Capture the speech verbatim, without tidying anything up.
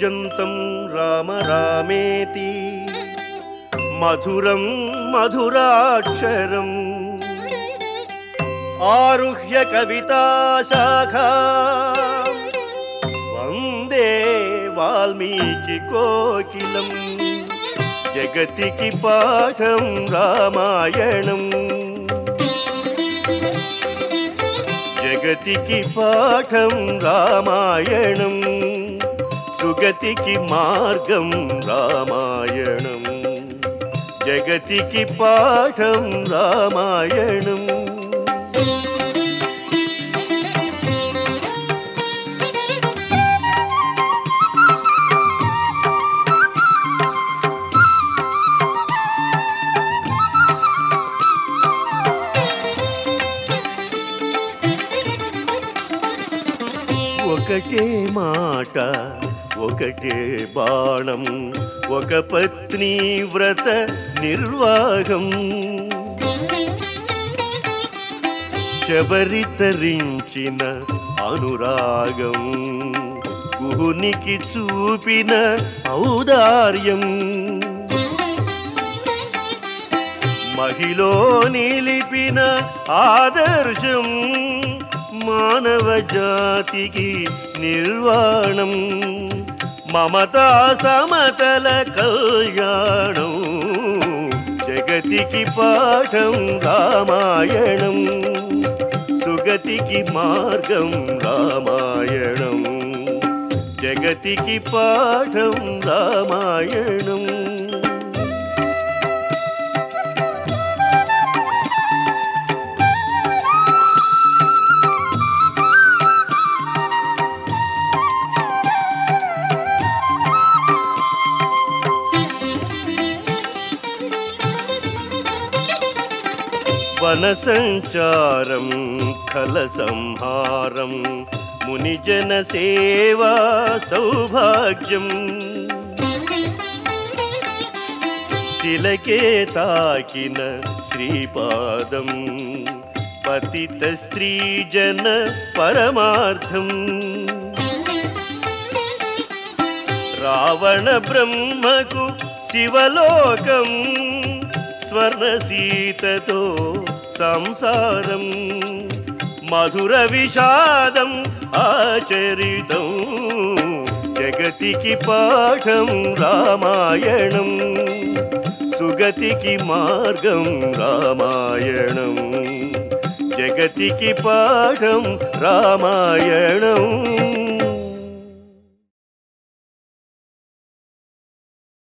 కూజంతం రామ రామేతి మధురం మధురాక్షరం ఆరుహ్య కవితాశాఖా వందే వాల్మీకి కోకిలం జగతికి పాఠం రామాయణం జగతికి పాఠం రామాయణం సుగతికి మార్గం రామాయణం జగతికి పాఠం రామాయణం ఒకటే మాట ఒకటే బాణం ఒక పత్ని వ్రత నిర్వాహం శబరితరించిన అనురాగం గుహునికి చూపిన ఔదార్యం మహిలో నిలిపిన ఆదర్శం మానవ జాతికి నిర్వాణం మమతా సమతల కళ్యాణం జగతికి పాఠం రామాయణం సుగతికి మార్గం రామాయణం జగతికి పాఠం రామాయణం వన సంచారం ఖల సంహారం మునిజన సేవా సౌభాగ్యం తిలకే తాకిన శ్రీపాదం పతిత స్త్రీజన పరమార్థం రావణ బ్రహ్మకు శివలోకం స్వర్ణ సీతతో సంసారం మధుర విషాదం ఆచరితం జగతికి పాఠం రామాయణం సుగతికి మార్గం రామాయణం జగతికి పాఠం రామాయణం